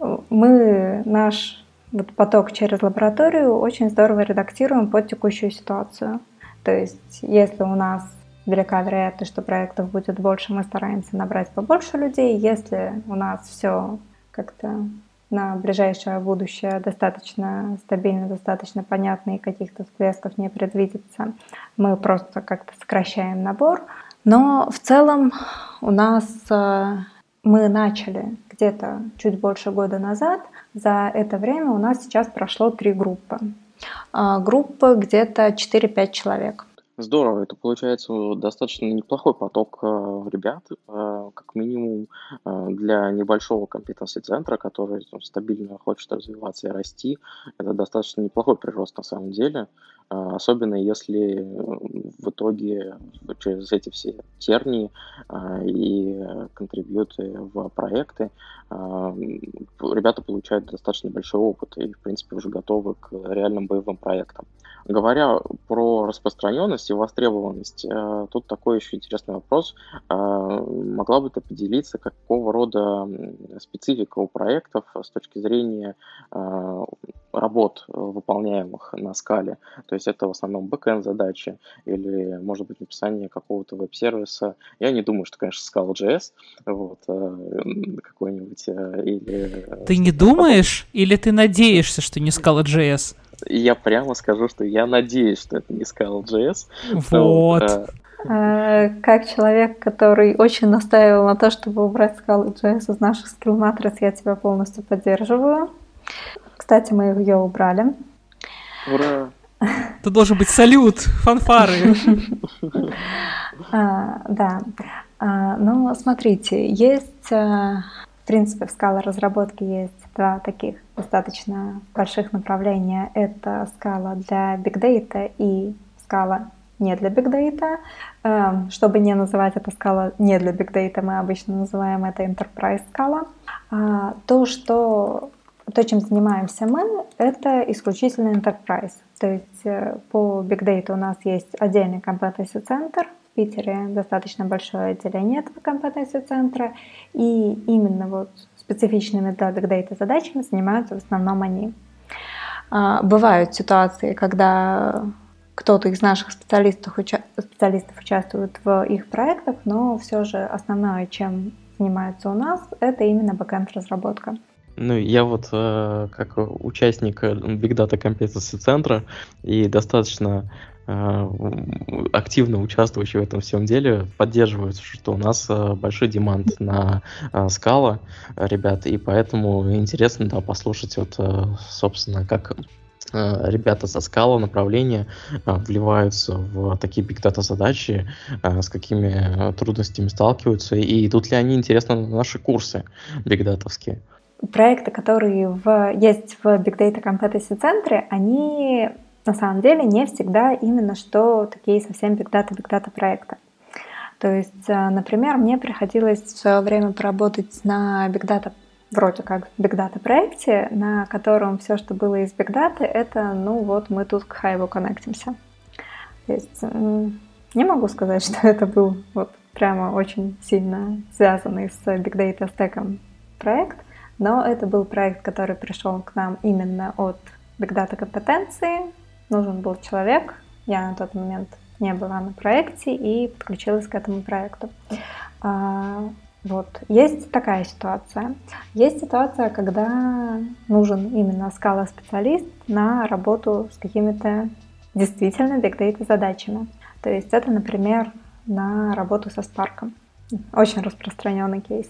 мы наш вот поток через лабораторию очень здорово редактируем под текущую ситуацию. То есть, если у нас велика вероятность, что проектов будет больше, мы стараемся набрать побольше людей. Если у нас все как-то на ближайшее будущее достаточно стабильно, достаточно понятно и каких-то всплесков не предвидится, мы просто как-то сокращаем набор. Но в целом у нас мы начали где-то чуть больше года назад. За это время у нас сейчас прошло три группы. Группа где-то четыре-пять человек. Здорово, это получается достаточно неплохой поток ребят. как минимум для небольшого компетенси-центра, который ну, стабильно хочет развиваться и расти, это достаточно неплохой прирост на самом деле. Особенно если в итоге через эти все тернии и контрибьюты в проекты ребята получают достаточно большой опыт и, в принципе, уже готовы к реальным боевым проектам. Говоря про распространенность и востребованность, тут такой еще интересный вопрос. Могла бы ты поделиться, какого рода специфика у проектов с точки зрения работ, выполняемых на скале? То есть это в основном бэкэнд задачи или, может быть, написание какого-то веб-сервиса. Я не думаю, что, конечно, Scala.js вот, какой-нибудь или... Ты не думаешь или ты надеешься, что не Scala.js? Я прямо скажу, что я надеюсь, что это не Scala.js. Вот. Но, э, как человек, который очень настаивал на то, чтобы убрать Scala.js из наших скилл-матриц, я тебя полностью поддерживаю. Кстати, мы ее убрали. Ура! Тут должен быть салют, фанфары. Да. Ну, смотрите, есть... В принципе, в Scala разработке есть два таких достаточно больших направления. Это Scala для Big Data и Scala не для Big Data. Чтобы не называть это Scala не для Big Data, мы обычно называем это Enterprise Scala. То, что, то, чем занимаемся мы, это исключительно Enterprise. То есть по Big Data у нас есть отдельный компетенси-центр. В Питере достаточно большое отделение этого компетенси-центра, и именно вот специфичными для Big Data задачами занимаются в основном они. Бывают ситуации, когда кто-то из наших специалистов, уча- специалистов участвует в их проектах, но все же основное, чем занимается у нас, это именно бэкэнд-разработка. Ну, я вот э, как участник Big Data Competency центра и достаточно э, активно участвующий в этом всем деле, поддерживаю, что у нас э, большой деманд на э, Scala, ребят, и поэтому интересно, да, послушать вот, э, собственно, как э, ребята со Scala направления э, вливаются в такие Big Data задачи, э, с какими э, трудностями сталкиваются, и идут ли они, интересно, на наши курсы Big Data-овские. Проекты, которые в, есть в Big Data Competency центре, они на самом деле не всегда именно что такие совсем Big Data, Big Data проекты. То есть, например, мне приходилось в свое время поработать на Big Data, вроде как Big Data проекте, на котором все, что было из Big Data, это, ну вот, мы тут к Hive коннектимся. То есть, не могу сказать, что это был вот прямо очень сильно связанный с Big Data стеком проект, но это был проект, который пришел к нам именно от Big Data компетенции. Нужен был человек. Я на тот момент не была на проекте и подключилась к этому проекту. А, вот. Есть такая ситуация. Есть ситуация, когда нужен именно Scala-специалист на работу с какими-то действительно Big Data задачами. То есть это, например, на работу со Spark. Очень распространенный кейс.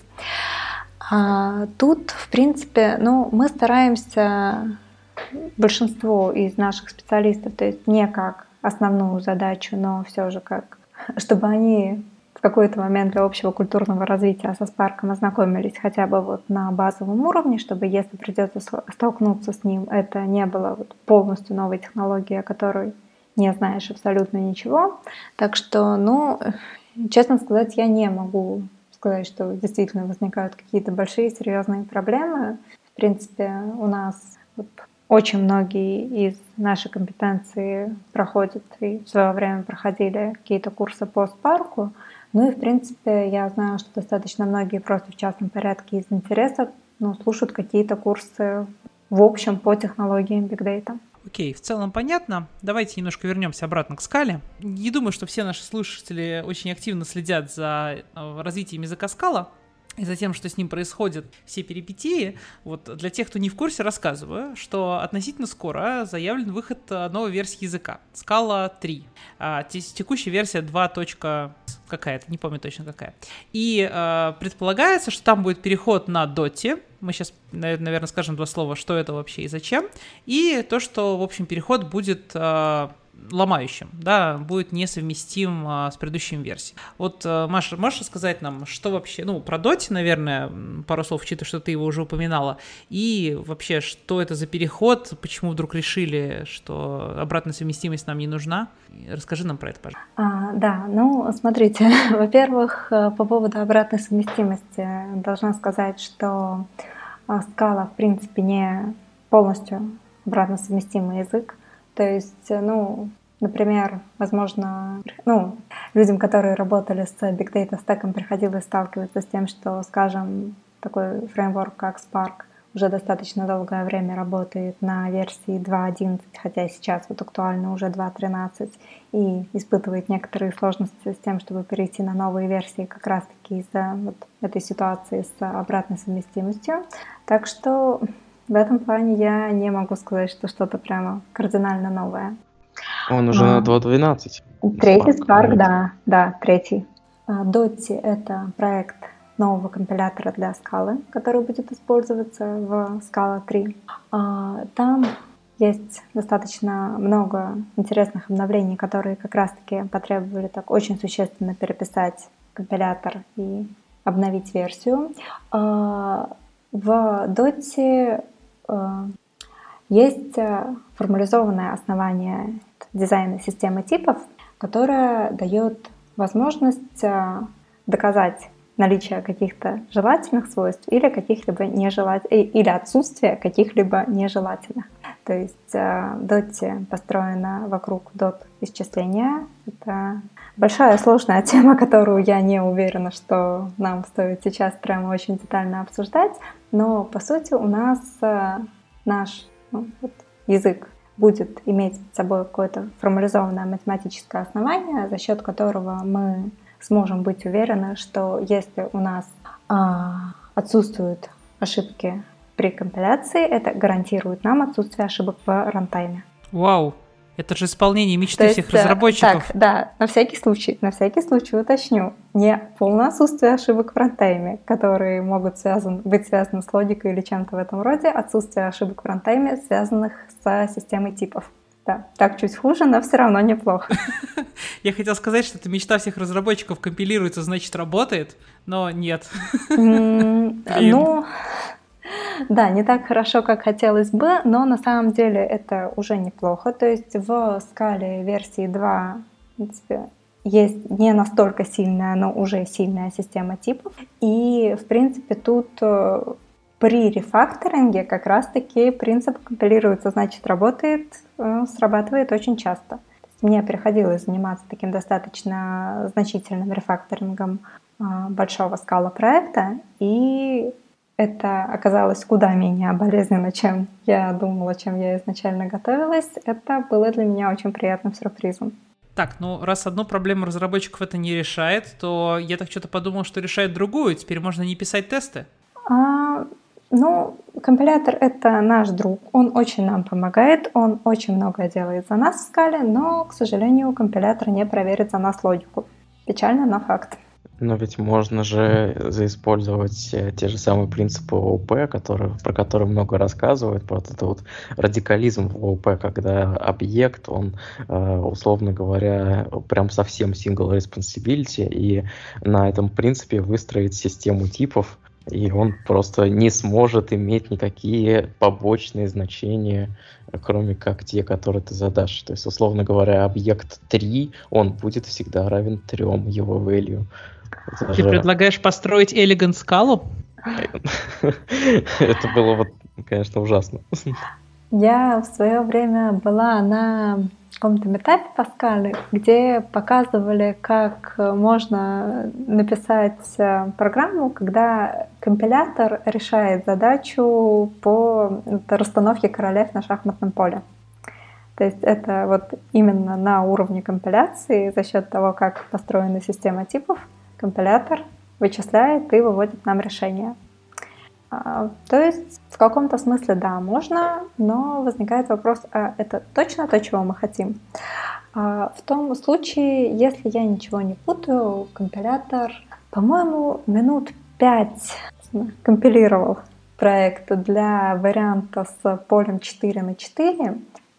А тут, в принципе, ну, мы стараемся большинство из наших специалистов, то есть не как основную задачу, но все же как, чтобы они в какой-то момент для общего культурного развития со Spark ознакомились хотя бы вот на базовом уровне, чтобы если придется столкнуться с ним, это не было вот полностью новой технологией, о которой не знаешь абсолютно ничего. Так что, ну, честно сказать, я не могу сказать, что действительно возникают какие-то большие серьезные проблемы. В принципе, у нас вот очень многие из нашей компетенции проходят и в свое время проходили какие-то курсы по Spark. Ну и, в принципе, я знаю, что достаточно многие просто в частном порядке из интереса ну, слушают какие-то курсы в общем по технологиям Big Data. Окей, в целом понятно. Давайте немножко вернемся обратно к Scala. Не думаю, что все наши слушатели очень активно следят за развитием языка Scala и за тем, что с ним происходят все перипетии. Вот для тех, кто не в курсе, рассказываю, что относительно скоро заявлен выход новой версии языка Scala три. А, текущая версия два. какая-то, не помню точно какая. И э, предполагается, что там будет переход на Dotty. Мы сейчас, наверное, скажем два слова, что это вообще и зачем. И то, что, в общем, переход будет э, ломающим, да, будет несовместим а, с предыдущими версиями. Вот, а, Маша, можешь рассказать нам, что вообще, ну, про Dotty, наверное, пару слов, учитывая, что ты его уже упоминала, и вообще, что это за переход, почему вдруг решили, что обратная совместимость нам не нужна? Расскажи нам про это, пожалуйста. А, да, ну, смотрите, во-первых, по поводу обратной совместимости должна сказать, что Scala, в принципе, не полностью обратно совместимый язык. То есть, ну, например, возможно, ну, людям, которые работали с Big Data Stack, приходилось сталкиваться с тем, что, скажем, такой фреймворк, как Spark, уже достаточно долгое время работает на версии два точка одиннадцать, хотя сейчас вот актуально уже два точка тринадцать, и испытывает некоторые сложности с тем, чтобы перейти на новые версии как раз-таки из-за вот этой ситуации с обратной совместимостью. Так что в этом плане я не могу сказать, что что-то прямо кардинально новое. Он уже а, на два точка двенадцать. Третий Spark, да, да, третий. Dotty — это проект нового компилятора для Scala, который будет использоваться в Scala три. Там есть достаточно много интересных обновлений, которые как раз-таки потребовали так очень существенно переписать компилятор и обновить версию. В Dotty есть формализованное основание дизайна системы типов, которое дает возможность доказать наличие каких-то желательных свойств или каких-либо нежелательных, или отсутствие каких-либо нежелательных. То есть Dotty построена вокруг дот-исчисления. Это большая сложная тема, которую я не уверена, что нам стоит сейчас прямо очень детально обсуждать. Но по сути у нас наш ну, вот, язык будет иметь под собой какое-то формализованное математическое основание, за счет которого мы сможем быть уверены, что если у нас а, отсутствуют ошибки при компиляции, это гарантирует нам отсутствие ошибок в рантайме. Вау! Это же исполнение мечты всех есть, разработчиков. Так, да, на всякий случай, на всякий случай уточню. Не полное отсутствие ошибок в рантайме, которые могут связан, быть связаны с логикой или чем-то в этом роде, отсутствие ошибок в рантайме, связанных с системой типов. Да, так чуть хуже, но все равно неплохо. Я хотел сказать, что это мечта всех разработчиков, компилируется, значит, работает, но нет. Ну, да, не так хорошо, как хотелось бы, но на самом деле это уже неплохо. То есть в Scala версии два, в принципе, есть не настолько сильная, но уже сильная система типов. И, в принципе, тут при рефакторинге как раз-таки принцип компилируется, значит, работает, срабатывает очень часто. Мне приходилось заниматься таким достаточно значительным рефакторингом большого Scala проекта, и это оказалось куда менее болезненно, чем я думала, чем я изначально готовилась. Это было для меня очень приятным сюрпризом. Так, ну раз одну проблему разработчиков это не решает, то я так что-то подумал, что решает другую. Теперь можно не писать тесты. А, ну, компилятор — это наш друг. Он очень нам помогает, он очень многое делает за нас в Scala, но, к сожалению, компилятор не проверит за нас логику. Печально, но факт. Но ведь можно же заиспользовать те же самые принципы ООП, которые, про которые много рассказывают, про вот это вот радикализм в ООП, когда объект, он, условно говоря, прям совсем single responsibility, и на этом принципе выстроить систему типов, и он просто не сможет иметь никакие побочные значения, кроме как те, которые ты задашь. То есть, условно говоря, объект три, он будет всегда равен трем его value. Ты же... предлагаешь построить Elegant Scala? Это было, вот, конечно, ужасно. Я в свое время была на каком-то этапе по Scala, где показывали, как можно написать программу, когда компилятор решает задачу по расстановке королев на шахматном поле. То есть это вот именно на уровне компиляции, за счет того, как построена система типов, компилятор вычисляет и выводит нам решение. То есть в каком-то смысле да, можно, но возникает вопрос, а это точно то, чего мы хотим? В том случае, если я ничего не путаю, компилятор, по-моему, минут пять компилировал проект для варианта с полем четыре на четыре,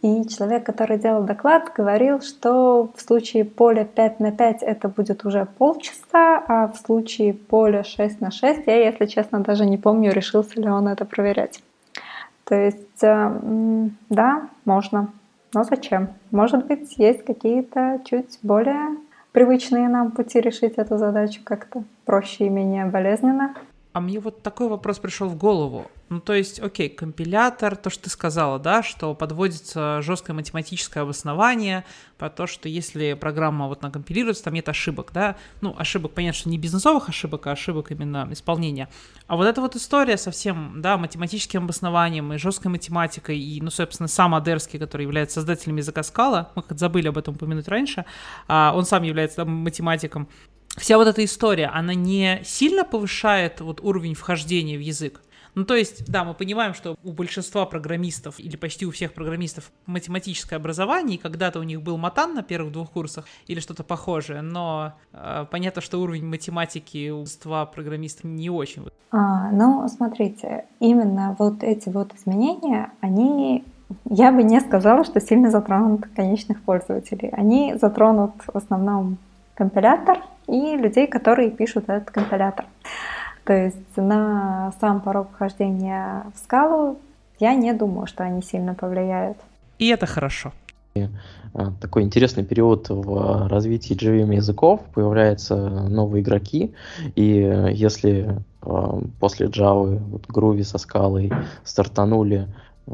И человек, который делал доклад, говорил, что в случае поля пять на пять это будет уже полчаса, а в случае поля шесть на шесть, я, если честно, даже не помню, решился ли он это проверять. То есть, да, можно. Но зачем? Может быть, есть какие-то чуть более привычные нам пути решить эту задачу как-то проще и менее болезненно. А мне вот такой вопрос пришел в голову. Ну, то есть, окей, компилятор, то, что ты сказала, да, что подводится жесткое математическое обоснование про то, что если программа вот накомпилируется, там нет ошибок, да, ну, ошибок, понятно, что не бизнесовых ошибок, а ошибок именно исполнения. А вот эта вот история со всем, да, математическим обоснованием и жесткой математикой, и, ну, собственно, сам Адерский, который является создателем языка Scala, мы как-то забыли об этом упомянуть раньше, а он сам является там математиком. Вся вот эта история, она не сильно повышает вот уровень вхождения в язык? Ну, то есть, да, мы понимаем, что у большинства программистов, или почти у всех программистов, математическое образование, и когда-то у них был матан на первых двух курсах или что-то похожее, но э, понятно, что уровень математики у большинства программистов не очень. А, ну, смотрите, именно вот эти вот изменения, они, я бы не сказала, что сильно затронут конечных пользователей. Они затронут в основном компилятор и людей, которые пишут этот компилятор. То есть на сам порог вхождения в скалу я не думаю, что они сильно повлияют. И это хорошо. Такой интересный период в развитии джей ви эм языков, появляются новые игроки, и если после Java вот, Groovy со скалой стартанули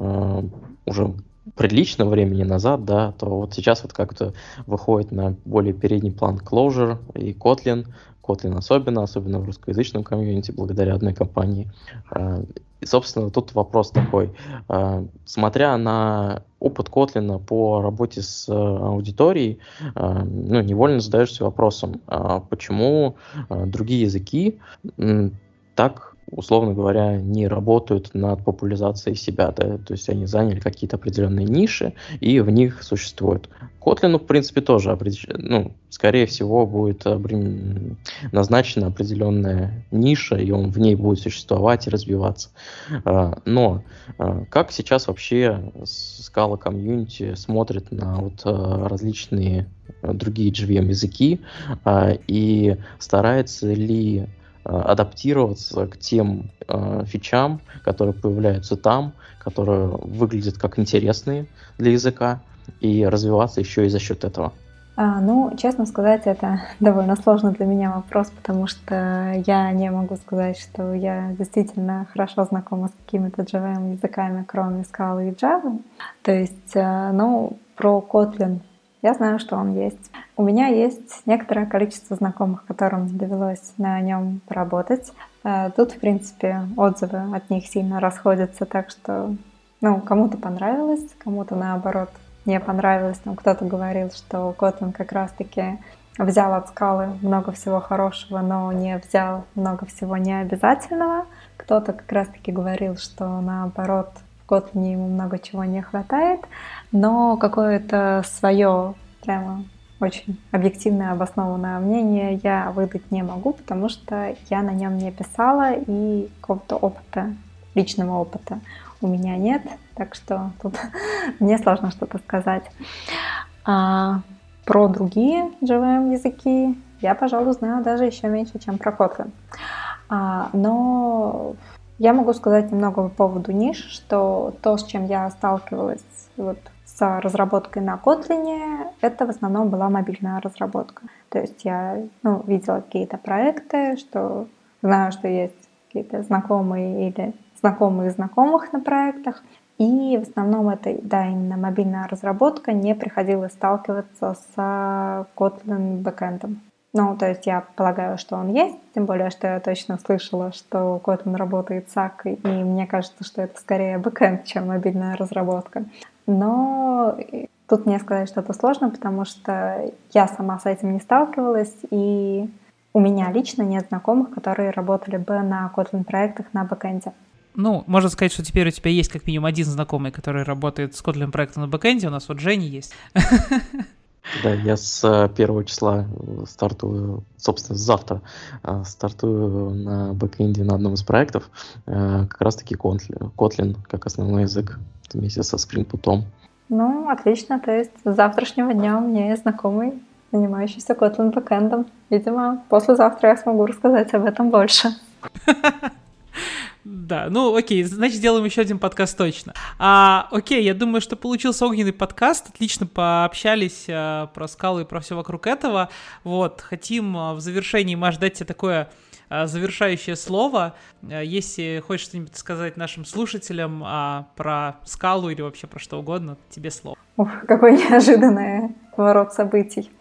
уже прилично времени назад, да, то вот сейчас вот как-то выходит на более передний план Clojure и Kotlin, Kotlin особенно, особенно в русскоязычном комьюнити, благодаря одной компании. И, собственно, тут вопрос такой. Смотря на опыт Kotlin по работе с аудиторией, ну, невольно задаешься вопросом, почему другие языки так, условно говоря, не работают над популяризацией себя, да? То есть они заняли какие-то определенные ниши и в них существуют. Kotlin, в принципе, тоже, ну, скорее всего, будет назначена определенная ниша, и он в ней будет существовать и развиваться. Но как сейчас вообще Scala комьюнити смотрит на вот различные другие джей ви эм языки и старается ли адаптироваться к тем э, фичам, которые появляются там, которые выглядят как интересные для языка, и развиваться еще и за счет этого? А, ну, честно сказать, это довольно сложный для меня вопрос, потому что я не могу сказать, что я действительно хорошо знакома с какими-то джей ви эм языками, кроме Scala и Java. То есть, э, ну, про Kotlin я знаю, что он есть. У меня есть некоторое количество знакомых, которым довелось на нем поработать. Тут, в принципе, отзывы от них сильно расходятся, так что, ну, кому-то понравилось, кому-то, наоборот, не понравилось. Там кто-то говорил, что Kotlin как раз-таки взял от Scala много всего хорошего, но не взял много всего необязательного. Кто-то как раз-таки говорил, что, наоборот, в Kotlin ему много чего не хватает, но какое-то свое прямо очень объективное, обоснованное мнение я выдать не могу, потому что я на нем не писала, и какого-то опыта, личного опыта у меня нет, так что тут мне сложно что-то сказать. А про другие джей ви эм языки я, пожалуй, знаю даже еще меньше, чем про Kotlin. А, но я могу сказать немного по поводу ниш, что то, с чем я сталкивалась вот с разработкой на Kotlin, это в основном была мобильная разработка. То есть я ну, видела какие-то проекты, что знаю, что есть какие-то знакомые или знакомые знакомых на проектах. И в основном это, да, именно мобильная разработка, не приходилось сталкиваться с Kotlin бэкэндом. Ну, то есть я полагаю, что он есть, тем более, что я точно слышала, что Kotlin работает с эй си эй, и мне кажется, что это скорее бэкэнд, чем мобильная разработка. Но тут мне сказать что-то сложно, потому что я сама с этим не сталкивалась, и у меня лично нет знакомых, которые работали бы на Kotlin-проектах на бэкэнде. Ну, можно сказать, что теперь у тебя есть как минимум один знакомый, который работает с Kotlin-проектом на бэкэнде, у нас вот Женя есть. Да, я с первого числа стартую, собственно, завтра стартую на бэкэнде на одном из проектов, как раз-таки Kotlin, Kotlin как основной язык вместе со Spring Boot. Ну, отлично, то есть с завтрашнего дня у меня есть знакомый, занимающийся Kotlin бэкэндом. Видимо, послезавтра я смогу рассказать об этом больше. Да, ну окей, значит, сделаем еще один подкаст точно. А, окей, я думаю, что получился огненный подкаст, отлично пообщались а, про скалу и про все вокруг этого. Вот, хотим а, в завершении, Маш, дать тебе такое а, завершающее слово. А, если хочешь что-нибудь сказать нашим слушателям а, про скалу или вообще про что угодно, тебе слово. Ух, какой неожиданный поворот событий.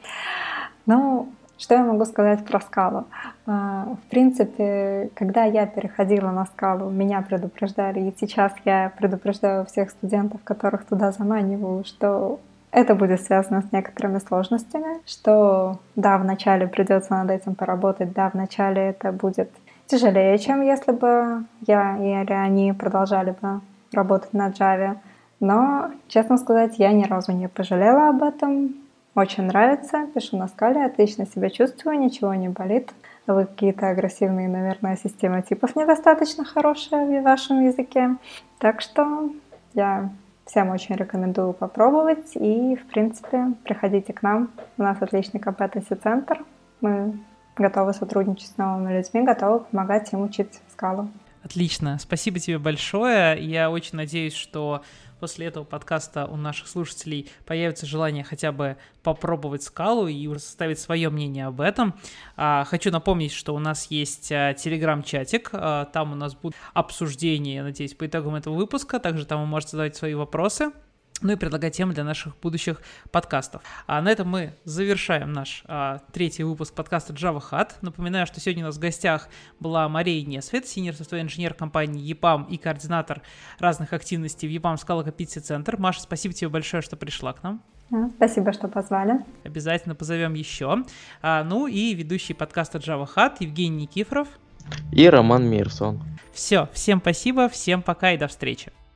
Ну, что я могу сказать про скалу? В принципе, когда я переходила на скалу, меня предупреждали, и сейчас я предупреждаю всех студентов, которых туда заманиваю, что это будет связано с некоторыми сложностями, что да, вначале придется над этим поработать, да, вначале это будет тяжелее, чем если бы я или они продолжали бы работать на Java. Но, честно сказать, я ни разу не пожалела об этом. Очень нравится, пишу на скале, отлично себя чувствую, ничего не болит. Вы какие-то агрессивные, наверное, система типов недостаточно хорошая в вашем языке. Так что я всем очень рекомендую попробовать. И, в принципе, приходите к нам. У нас отличный компетенси-центр. Мы готовы сотрудничать с новыми людьми, готовы помогать им учить скалу. Отлично, спасибо тебе большое. Я очень надеюсь, что после этого подкаста у наших слушателей появится желание хотя бы попробовать скалу и уже составить свое мнение об этом. Хочу напомнить, что у нас есть телеграм-чатик, там у нас будут обсуждения, я надеюсь, по итогам этого выпуска, также там вы можете задавать свои вопросы. Ну и предлагать темы для наших будущих подкастов. А на этом мы завершаем наш а, третий выпуск подкаста Java Hut. Напоминаю, что сегодня у нас в гостях была Мария Несвет, senior software инженер компании ЕПАМ и координатор разных активностей в ЕПАМ Scala Competency Center. Маша, спасибо тебе большое, что пришла к нам. Спасибо, что позвали. Обязательно позовем еще. А, ну и ведущий подкаста Java Hut Евгений Никифоров и Роман Мирсон. Все, всем спасибо, всем пока и до встречи.